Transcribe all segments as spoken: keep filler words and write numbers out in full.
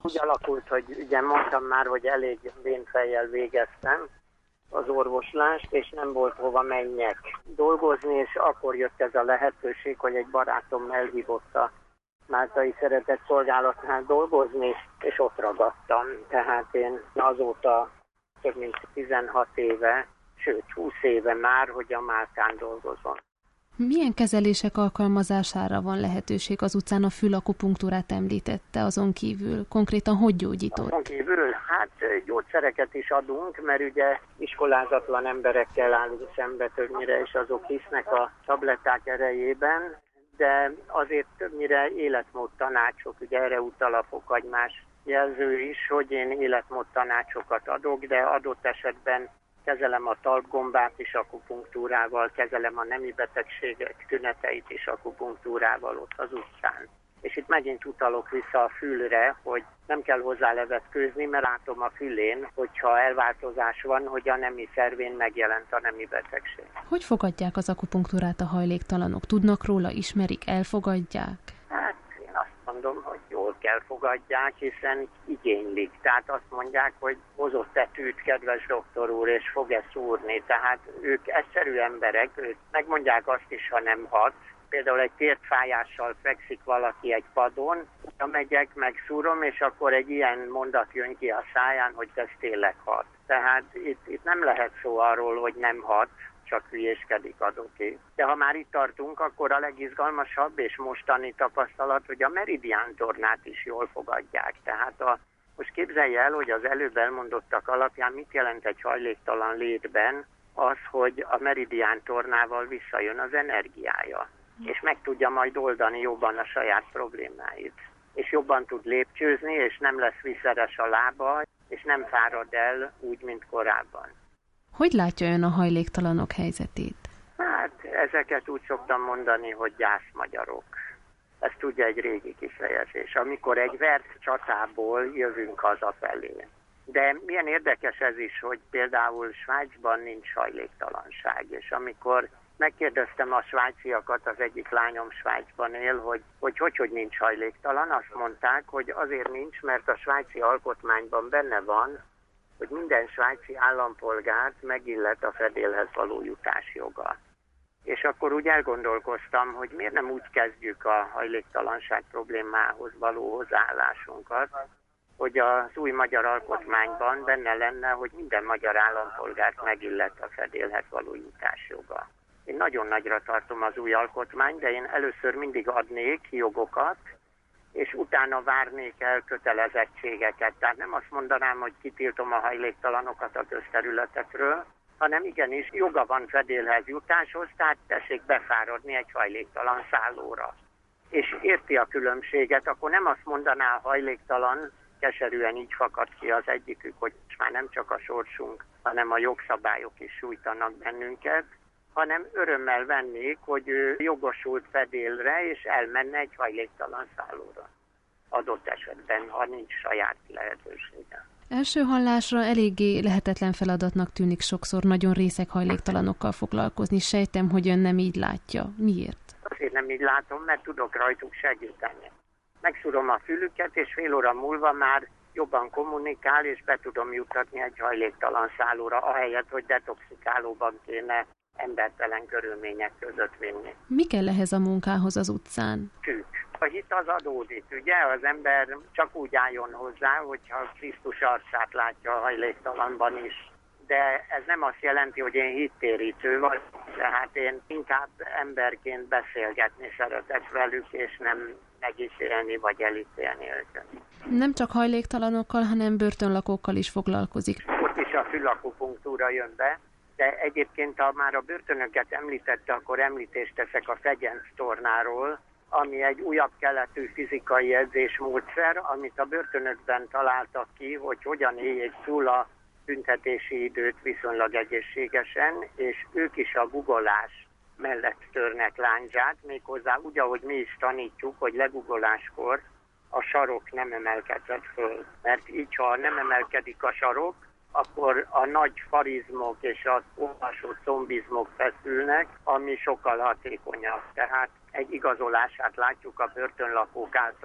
Úgy alakult, hogy ugye mondtam már, hogy elég vénfejjel végeztem az orvoslást, és nem volt hova menjek dolgozni, és akkor jött ez a lehetőség, hogy egy barátom elhívott a Máltai Szeretett Szolgálatnál dolgozni, és ott ragadtam. Tehát én azóta több mint tizenhat éve, sőt húsz éve már, hogy a Máltán dolgozom. Milyen kezelések alkalmazására van lehetőség az utcán? A fülakupunktúrát említette, azon kívül konkrétan hogy gyógyított? Azon kívül, hát gyógyszereket is adunk, mert ugye iskolázatlan emberekkel állunk szembe többnyire, és azok hisznek a tabletták erejében, de azért többnyire életmód tanácsok, ugye erre utal a fokhagymás jelző is, hogy én életmód tanácsokat adok, de adott esetben kezelem a talpgombát is akupunktúrával, kezelem a nemi betegségek tüneteit is akupunktúrával ott az utcán. És itt megint utalok vissza a fülre, hogy nem kell hozzá levetkőzni, mert látom a fülén, hogyha elváltozás van, hogy a nemi szervén megjelent a nemi betegség. Hogy fogadják az akupunktúrát a hajléktalanok? Tudnak róla, ismerik, elfogadják? Hát én azt mondom, hogy jól kell fogadják, hiszen igénylik. Tehát azt mondják, hogy hozott tetűt, kedves doktor úr, és fog-e szúrni. Tehát ők egyszerű emberek, ők megmondják azt is, ha nem hat. Például egy tértfájással fekszik valaki egy padon, megyek, megszúrom, és akkor egy ilyen mondat jön ki a száján, hogy ez tényleg hat. Tehát itt, itt nem lehet szó arról, hogy nem hat, csak hülyéskedik adoké. De ha már itt tartunk, akkor a legizgalmasabb és mostani tapasztalat, hogy a meridián tornát is jól fogadják. Tehát a, most képzelj el, hogy az előbb elmondottak alapján mit jelent egy hajléktalan létben az, hogy a meridián tornával visszajön az energiája, és meg tudja majd oldani jobban a saját problémáit. És jobban tud lépcsőzni, és nem lesz viszeres a lába, és nem fárad el úgy, mint korábban. Hogy látja ön a hajléktalanok helyzetét? Hát ezeket úgy szoktam mondani, hogy gyászmagyarok. Ez tudja egy régi kifejezés, amikor egy vert csatából jövünk hazafelé. De milyen érdekes ez is, hogy például Svájcban nincs hajléktalanság, és amikor megkérdeztem a svájciakat, az egyik lányom Svájcban él, hogy hogy, hogy hogy nincs hajléktalan, azt mondták, hogy azért nincs, mert a svájci alkotmányban benne van, hogy minden svájci állampolgárt megillet a fedélhez való jutás joga. És akkor úgy elgondolkoztam, hogy miért nem úgy kezdjük a hajléktalanság problémához való hozzáállásunkat, hogy az új magyar alkotmányban benne lenne, hogy minden magyar állampolgárt megillet a fedélhez való jutás joga. Én nagyon nagyra tartom az új alkotmányt, de én először mindig adnék jogokat, és utána várnék el kötelezettségeket. Tehát nem azt mondanám, hogy kitiltom a hajléktalanokat a közterületekről, hanem igenis joga van fedélhez jutáshoz, tehát tessék befáradni egy hajléktalan szállóra. És érti a különbséget, akkor nem azt mondaná a hajléktalan, keserűen így fakad ki az egyikük, hogy már nem csak a sorsunk, hanem a jogszabályok is sújtanak bennünket, hanem örömmel vennék, hogy ő jogosult fedélre, és elmenne egy hajléktalan szállóra. Adott esetben, ha nincs saját lehetősége. Első hallásra eléggé lehetetlen feladatnak tűnik sokszor nagyon részeg hajléktalanokkal foglalkozni. Sejtem, hogy ön nem így látja. Miért? Azért nem így látom, mert tudok rajtuk segíteni. Megszúrom a fülüket, és fél óra múlva már jobban kommunikál, és be tudom juttatni egy hajléktalan szállóra, ahelyett, hogy detoxikálóban kéne embertelen körülmények között vinni. Mi kell ehhez a munkához az utcán? Tűk. A hit az adódik, ugye? Az ember csak úgy álljon hozzá, hogyha Krisztus arcát látja a hajléktalanban is. De ez nem azt jelenti, hogy én hittérítő vagyok, tehát én inkább emberként beszélgetni szeretek velük, és nem megítélni vagy elítélni őket. Nem csak hajléktalanokkal, hanem börtönlakókkal is foglalkozik. Ott is a fülakupunktúra jön be, de egyébként, ha már a börtönöket említette, akkor említést teszek a fegyenc tornáról, ami egy újabb keletű fizikai edzésmódszer, amit a börtönökben találtak ki, hogy hogyan éljék túl a büntetési időt viszonylag egészségesen, és ők is a guggolás mellett törnek lándzsát, méghozzá úgy, ahogy mi is tanítjuk, hogy legugoláskor a sarok nem emelkedhet föl. Mert így, ha nem emelkedik a sarok, akkor a nagy farizmok és az olvasó combizmok feszülnek, ami sokkal hatékonyabb. Tehát egy igazolását látjuk a börtönlakók által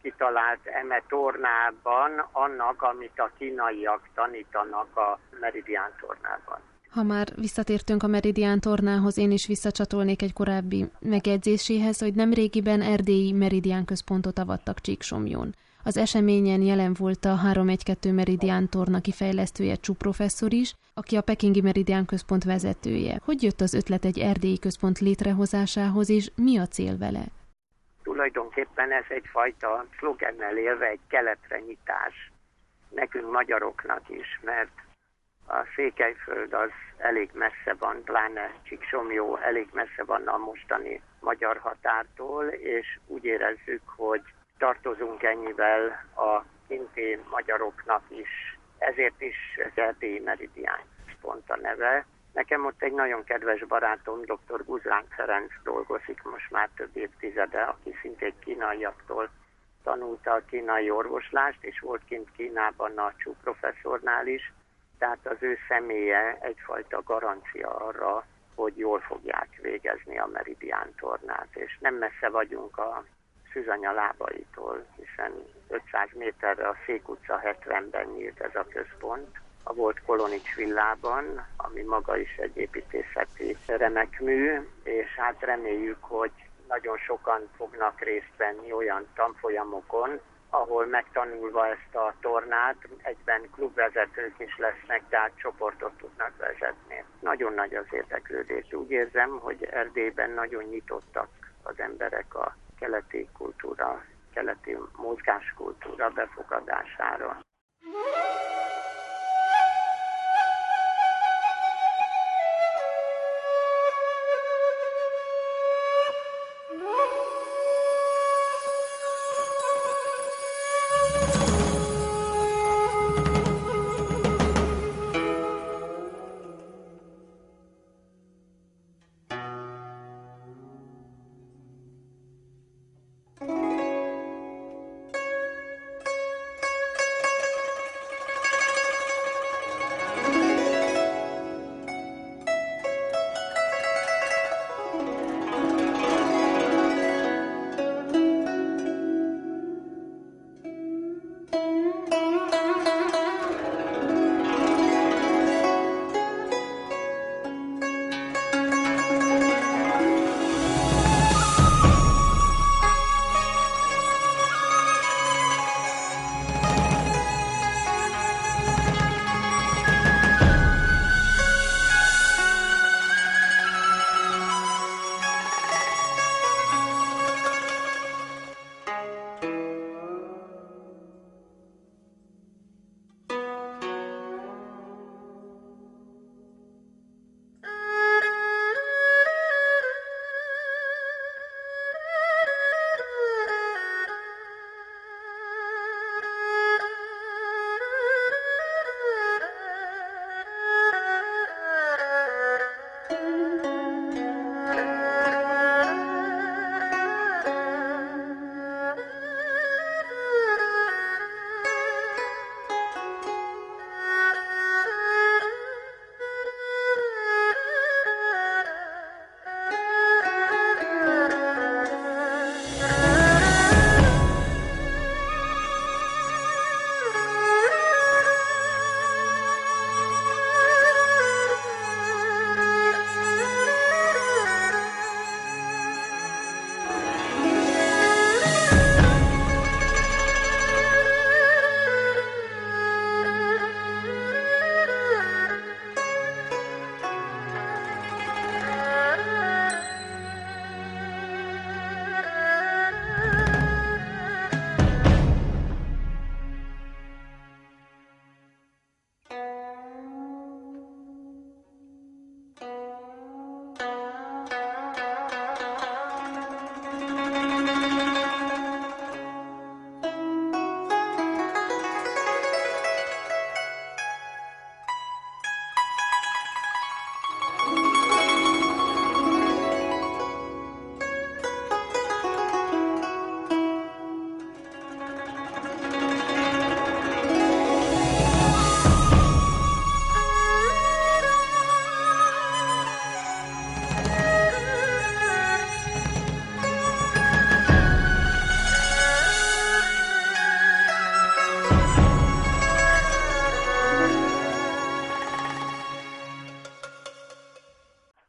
kitalált eme tornában annak, amit a kínaiak tanítanak a meridián tornában. Ha már visszatértünk a meridián tornához, én is visszacsatolnék egy korábbi megjegyzéséhez, hogy nemrégiben erdélyi meridián központot avattak Csíksomlyón. Az eseményen jelen volt a három egy kettő meridián torna kifejlesztője Csu professzor is, aki a pekingi meridián központ vezetője. Hogy jött az ötlet egy erdélyi központ létrehozásához, és mi a cél vele? Tulajdonképpen ez egyfajta szlogennel élve egy keletre nyitás nekünk magyaroknak is, mert a Székelyföld az elég messze van, pláne Csíksomlyó elég messze van a mostani magyar határtól, és úgy érezzük, hogy tartozunk ennyivel a kinti magyaroknak is, ezért is erdélyi meridián pont a neve. Nekem ott egy nagyon kedves barátom, dr. Guzlánk Ferenc dolgozik most már több évtizede, aki szintén kínaiaktól tanulta a kínai orvoslást, és volt kint Kínában a Csu professzornál is, tehát az ő személye egyfajta garancia arra, hogy jól fogják végezni a meridián tornát, és nem messze vagyunk a Szűzanya lábaitól, hiszen ötszáz méterre a Szék utca hetvenben nyílt ez a központ, a volt Kolonics villában, ami maga is egy építészeti remek mű, és hát reméljük, hogy nagyon sokan fognak részt venni olyan tanfolyamokon, ahol megtanulva ezt a tornát, egyben klubvezetők is lesznek, tehát csoportot tudnak vezetni. Nagyon nagy az érdeklődés. Úgy érzem, hogy Erdélyben nagyon nyitottak az emberek a keleti kultúra, keleti mozgáskultúra befogadására.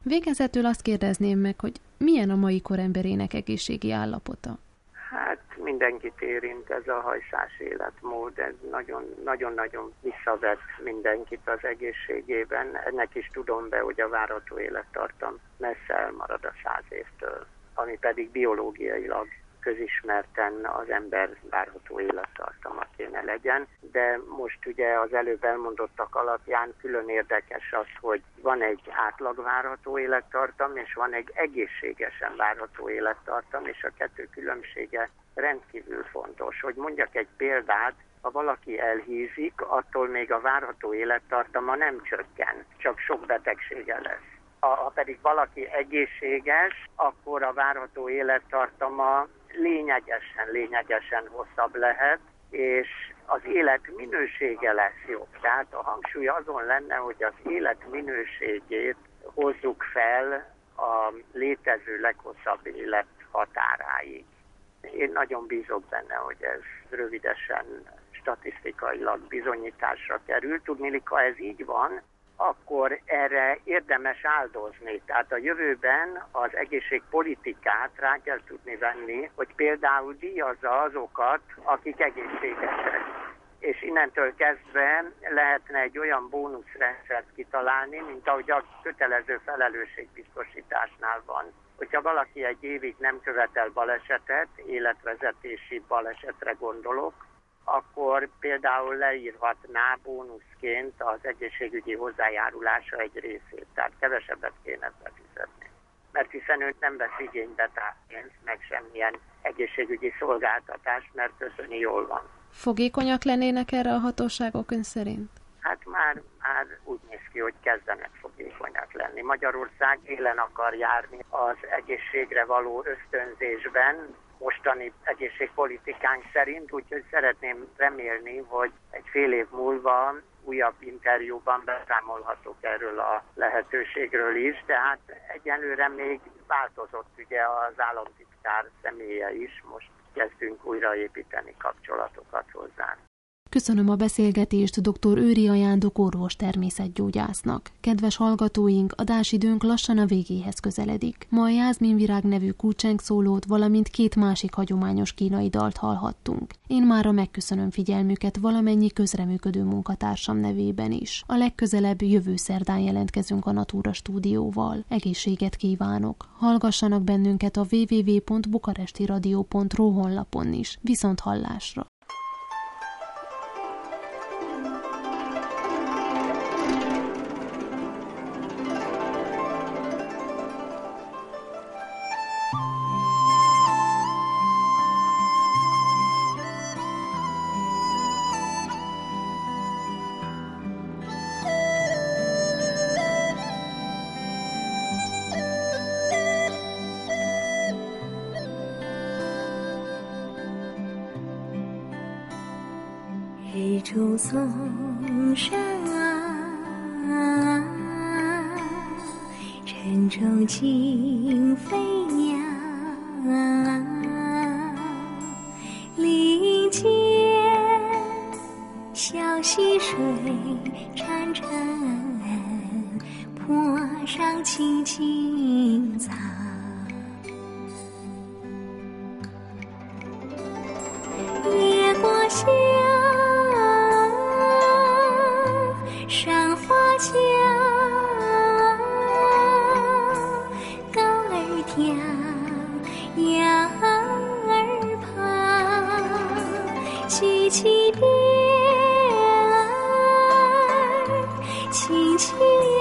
Végezetül azt kérdezném meg, hogy milyen a mai kor emberének egészségi állapota? Hát mindenkit érint ez a hajszás életmód, ez nagyon-nagyon visszavett mindenkit az egészségében. Ennek is tudom be, hogy a várható élettartam messze elmarad a száz évtől, ami pedig biológiailag közismerten az ember várható élettartama kéne legyen, de most ugye az előbb elmondottak alapján külön érdekes az, hogy van egy átlag várható élettartam, és van egy egészségesen várható élettartam, és a kettő különbsége rendkívül fontos. Hogy mondjak egy példát, ha valaki elhízik, attól még a várható élettartama nem csökken, csak sok betegsége lesz. Ha pedig valaki egészséges, akkor a várható élettartama lényegesen, lényegesen hosszabb lehet, és az élet minősége lesz jobb. Tehát a hangsúly azon lenne, hogy az élet minőségét hozzuk fel a létező leghosszabb élet határáig. Én nagyon bízok benne, hogy ez rövidesen statisztikailag bizonyításra kerül. Tudniillik, ha ez így van, akkor erre érdemes áldozni. Tehát a jövőben az egészségpolitikát rá kell tudni venni, hogy például díjazza azokat, akik egészségesek. És innentől kezdve lehetne egy olyan bónuszrendszert kitalálni, mint ahogy a kötelező felelősségbiztosításnál van. Hogyha valaki egy évig nem követel balesetet, életvezetési balesetre gondolok, akkor például leírhatná bónuszként az egészségügyi hozzájárulása egy részét, tehát kevesebbet kéne befizetni. Mert hiszen ő nem vesz igénybe pénzt, meg semmilyen egészségügyi szolgáltatást, mert köszöni jól van. Fogékonyak lennének erre a hatóságok ön szerint? Hát már, már úgy néz ki, hogy kezdenek fogékonyak lenni. Magyarország élen akar járni az egészségre való ösztönzésben, mostani egészségpolitikánk szerint, úgyhogy szeretném remélni, hogy egy fél év múlva újabb interjúban beszámolhatok erről a lehetőségről is, tehát egyenlőre még változott ugye az államtitkár személye is, most kezdünk újraépíteni kapcsolatokat hozzá. Köszönöm a beszélgetést dr. Őri Ajándok orvos természetgyógyásznak. Kedves hallgatóink, adásidőnk lassan a végéhez közeledik. Ma a Jászminvirág nevű kulcseng szólót, valamint két másik hagyományos kínai dalt hallhattunk. Én mára megköszönöm figyelmüket valamennyi közreműködő munkatársam nevében is. A legközelebb jövő szerdán jelentkezünk a Natura stúdióval. Egészséget kívánok! Hallgassanak bennünket a double-u double-u double-u pont bukarestiradio pont ru honlapon is. Viszont hallásra! 松山啊，沉舟轻飞鸟啊，林间小溪水潺潺，坡上青青草。野过香山花桥，高儿跳，羊儿跑，七七变儿轻轻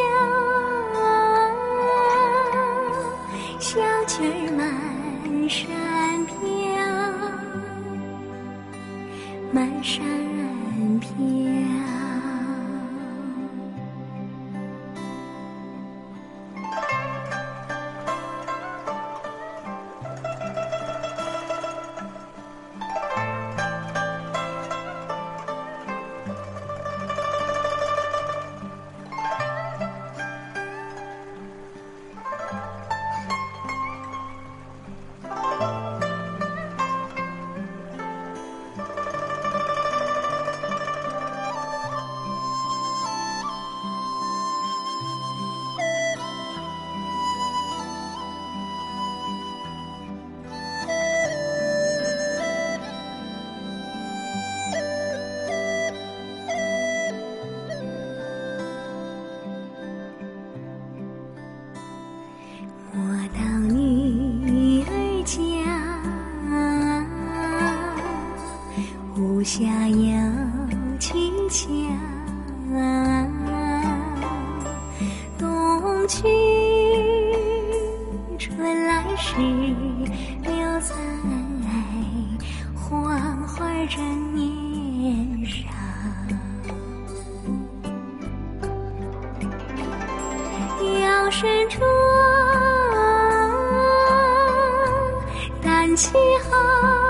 摇，小曲儿满山飘，满山飘。 清香，冬去春来时，留在黄花正年上。摇身中胆气豪，